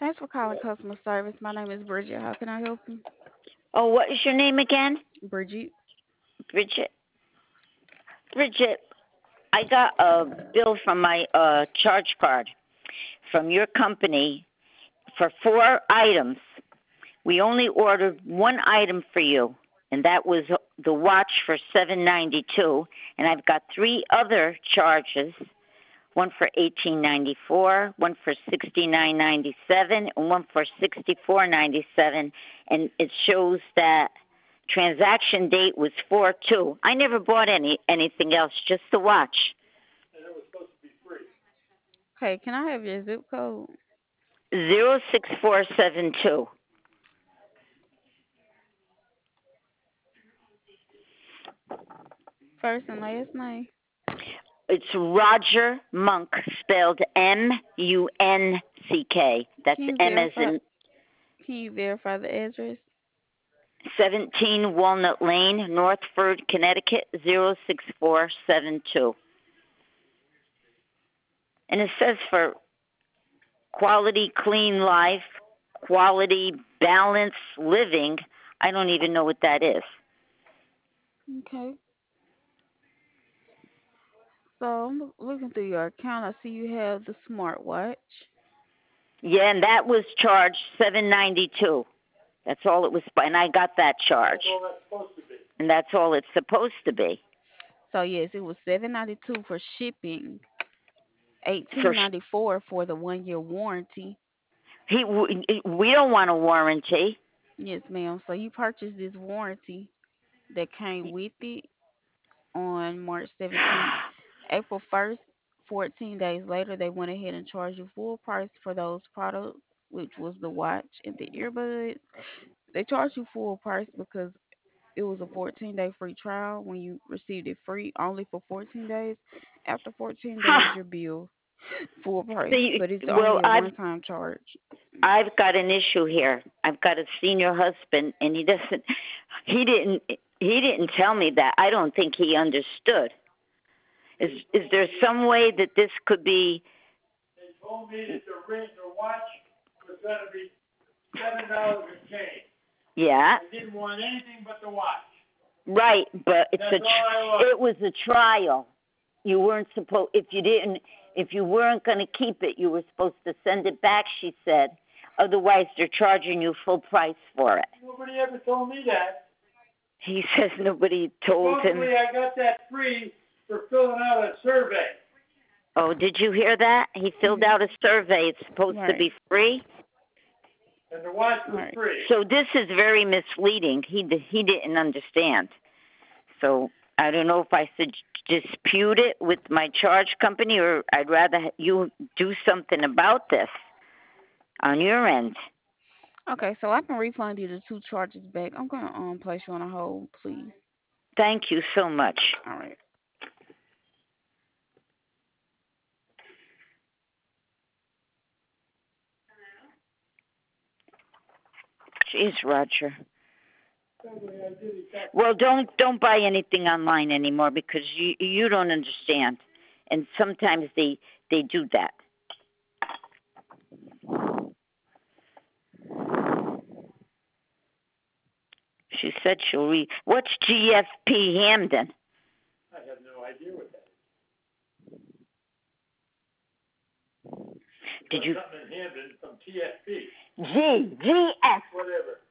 Thanks for calling customer service. My name is Bridget. How can I help you? Oh, what is your name again? Bridget. Bridget. Bridget, I got a bill from my charge card from your company for 4 items. We only ordered one item for you, and that was the watch for $7.92. And I've got 3 other charges. One for $18.94, one for $69.97, and one for $64.97. And it shows that transaction date was 4/2. I never bought anything else, just the watch. Okay, can I have your zip code? 06472. First and last name. It's Roger Monk, spelled Munck. That's Can you M as verify? in Can you verify the address? 17 Walnut Lane, Northford, Connecticut 06472. And it says for quality clean life, quality balanced living. I don't even know what that is. Okay. So I'm looking through your account. I see you have the smartwatch. Yeah, and that was charged $7.92. That's all it was, and I got that charge. And that's all it's supposed to be. So yes, it was $7.92 for shipping, For $18.94 for the 1 year warranty. we don't want a warranty. Yes, ma'am. So you purchased this warranty that came with it on March 17th. April 1st, 14 days later, they went ahead and charged you full price for those products, which was the watch and the earbuds. They charged you full price because it was a 14-day free trial when you received it free only for 14 days. After 14 days, Huh. your bill full price, See, but it's well, only a one-time charge. I've got an issue here. I've got a senior husband, and he didn't tell me that. I don't think he understood. Is there some way that this could be? They told me that the watch was going to be $7 and change. Yeah. I didn't want anything but the watch. Right, but That's all I want. it was a trial. You weren't supposed if you weren't going to keep it, you were supposed to send it back. She said, otherwise they're charging you full price for it. Nobody ever told me that. He says nobody told him. Supposedly I got that free for filling out a survey. Oh, did you hear that? He filled out a survey. It's supposed to be free. And the watch was free. So this is very misleading. He didn't understand. So I don't know if I should dispute it with my charge company, or I'd rather you do something about this on your end. Okay, so I can refund you the two charges back. I'm gonna place you on a hold, please. Thank you so much. All right. Jeez, Roger. Well, don't buy anything online anymore because you don't understand, and sometimes they do that. She said she'll read. What's GFP Hamden? I have no idea what that is. Did you? Something in Hamden from TFP. GF. Whatever.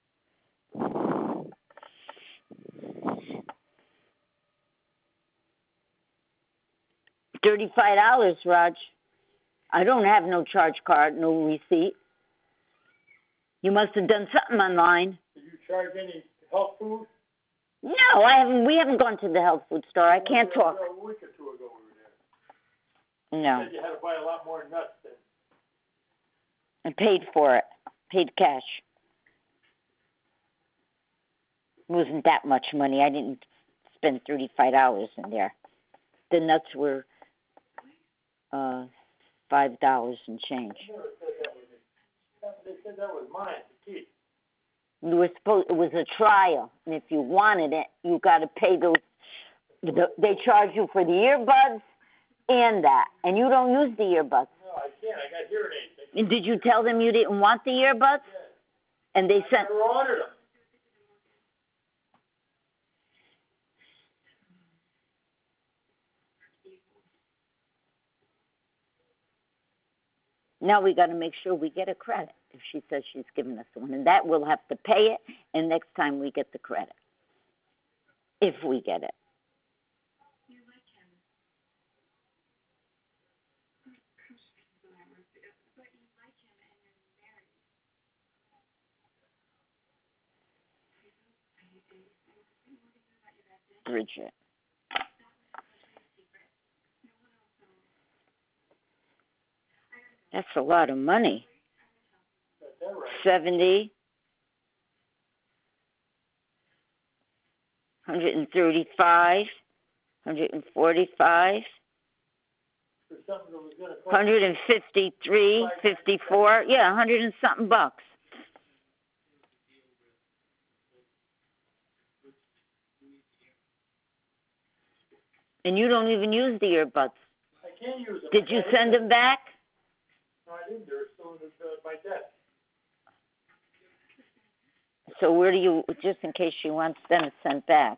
$35, Raj. I don't have no charge card, no receipt. You must have done something online. Did you charge any health food? No, I haven't. We haven't gone to the health food store. I can't talk. A week or two ago we were there. No. You said you had to buy a lot more nuts than. I paid for it. Paid cash. It wasn't that much money. I didn't spend $35 in there. The nuts were $5 and change. I never said that was it. They said that was mine to keep. It was a trial, and if you wanted it, you got to pay those. They charge you for the earbuds and that, and you don't use the earbuds. No, I can't. I got hearing aids. And did you tell them you didn't want the earbuds? Yes. And they I sent. never ordered them. Now we got to make sure we get a credit if she says she's giving us one, and that we'll have to pay it. And next time we get the credit, if we get it. Bridget. That's a lot of money. Got that right. 70, 135, 145, For something that was going to cost 153, 54. Yeah, 100 and something bucks. And you don't even use the earbuds. I can't use them. Did you send them back? No, I didn't. They're still in my desk. So where do you, just in case she wants them sent back?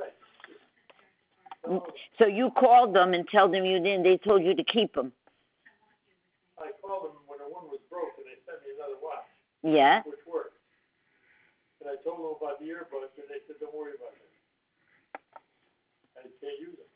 All right. So you called them and told them you didn't, they told you to keep them. I called them when the one was broke, and they sent me another watch, Yeah? which worked. And I told them about the earbuds, and they said, don't worry about it. I can't use them.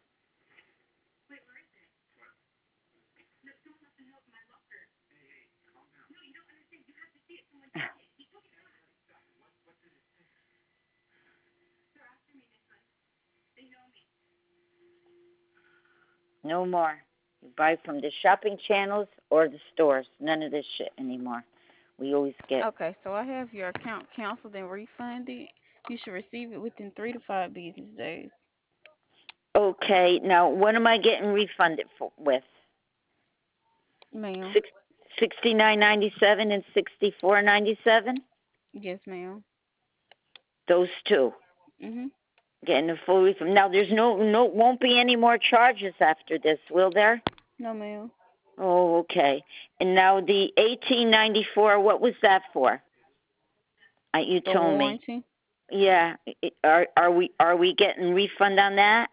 No more. You buy from the shopping channels or the stores. None of this shit anymore. We always get. Okay, so I have your account canceled and refunded. You should receive it within 3 to 5 business days. Okay, now what am I getting refunded with? Ma'am. $69.97 and $64.97. Yes, ma'am. Those two. Mhm. Getting a full refund. Now there's no won't be any more charges after this, will there? No, ma'am. Oh, okay. And now the 1894. What was that for? You The told me. warranty. Yeah. Are we getting refund on that?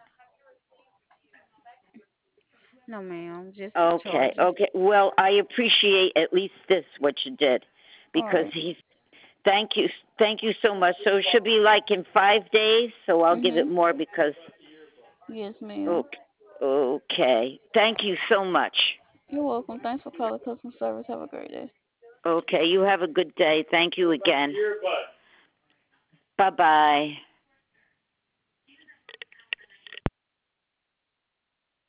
No, ma'am. Just the Okay. charges. Okay. Well, I appreciate at least this what you did, All because right. he's. Thank you so much. So it should be like in 5 days. So I'll give it Mhm. more because. Yes, ma'am. Okay. Okay. Thank you so much. You're welcome. Thanks for calling customer service. Have a great day. Okay. You have a good day. Thank you again. Earbuds. Bye bye.